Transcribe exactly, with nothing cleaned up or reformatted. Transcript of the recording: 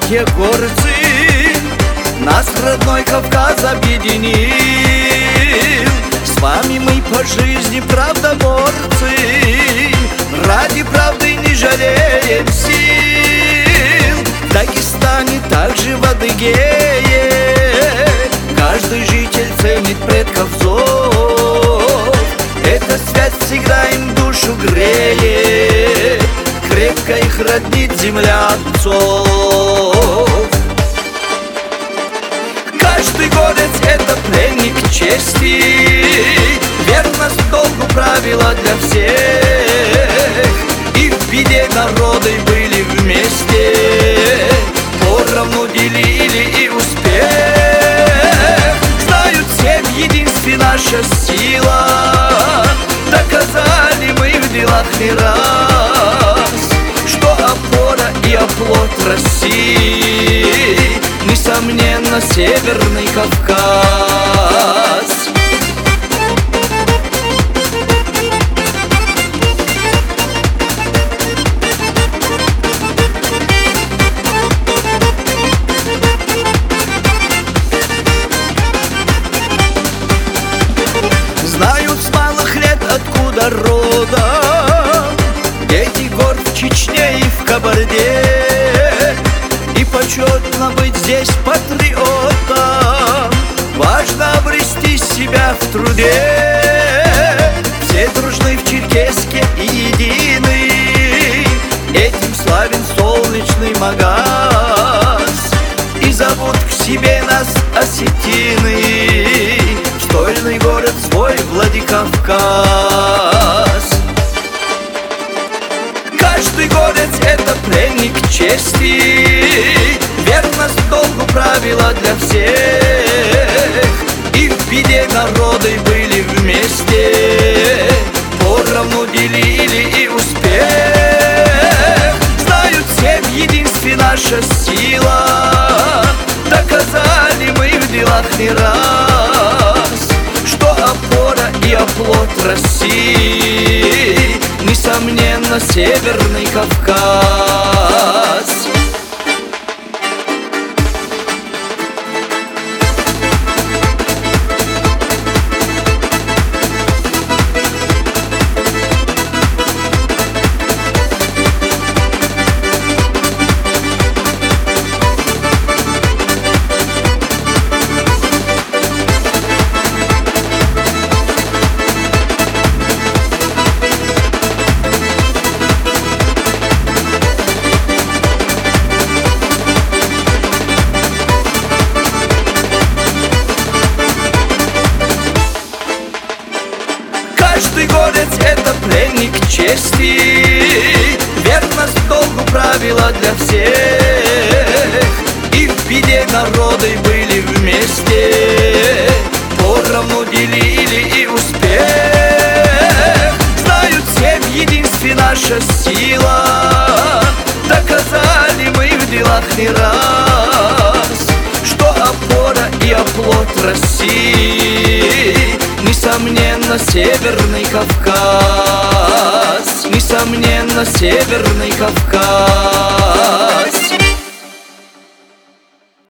братья горцы, нас родной Кавказ объединил. С вами мы по жизни правдоборцы, ради правды не жалеем сил. В Дагестане, также в Адыгее, каждый житель ценит предков зов. Эта связь всегда им душу греет, крепко их роднит земля отцов. Каждый горец — это пленник чести, верность долгу правила для всех. И в беде народы были вместе, поровну делили и успех. Знают все, в единстве наша сила, доказали мы в делах не раз, что опора и оплот России, несомненно, Северный Кавказ. Знают с малых лет, откуда родом дети гор в Чечне и в Кабарде. И почетно быть здесь патриотом, важно обрести себя в труде. Все дружны в Черкесске и едины, этим славен солнечный Магаз. И зовут к себе нас осетины, в стольный город свой Владикавказ. Каждый горец — это пленник чести, верность долгу правила для всех. И в беде народы были вместе, поровну делили и успех. Знают все, в единстве наша сила, доказали мы в делах не раз, что опора и оплот России, несомненно, Северный Кавказ. Каждый горец — это пленник чести, верность долгу правила для всех. И в беде народы были вместе, поровну делили и успех. Знают все, в единстве наша сила, доказали мы в делах не раз, что опора и оплот России, несомненно, Северный Кавказ, несомненно, Северный Кавказ.